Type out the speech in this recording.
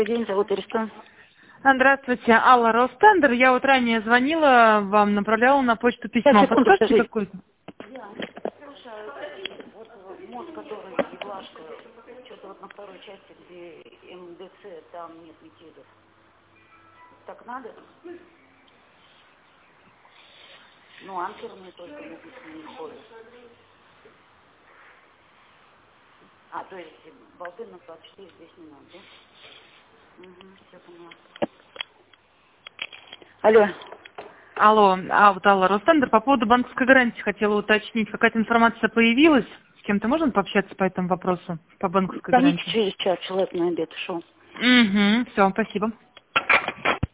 День, зовут Ириста. Здравствуйте, Алла Ростендер. Я вот ранее звонила вам, направляла на почту письмо. Секунду, Подскажете скажи. какое-то? Вот мост, который Ивашка, что-то вот на второй части, где МДЦ, там нет метидов. Так надо? Ну, анкерные только написаны ходят. А, то есть болты на 24 здесь не надо, да? Угу, все поняла. Алло. Алло, вот Алла Ростендер. По поводу банковской гарантии хотела уточнить. Какая-то информация появилась? С кем-то можно пообщаться по этому вопросу? По банковской Звоните гарантии? через час, человек на обед шел. Угу, все, спасибо.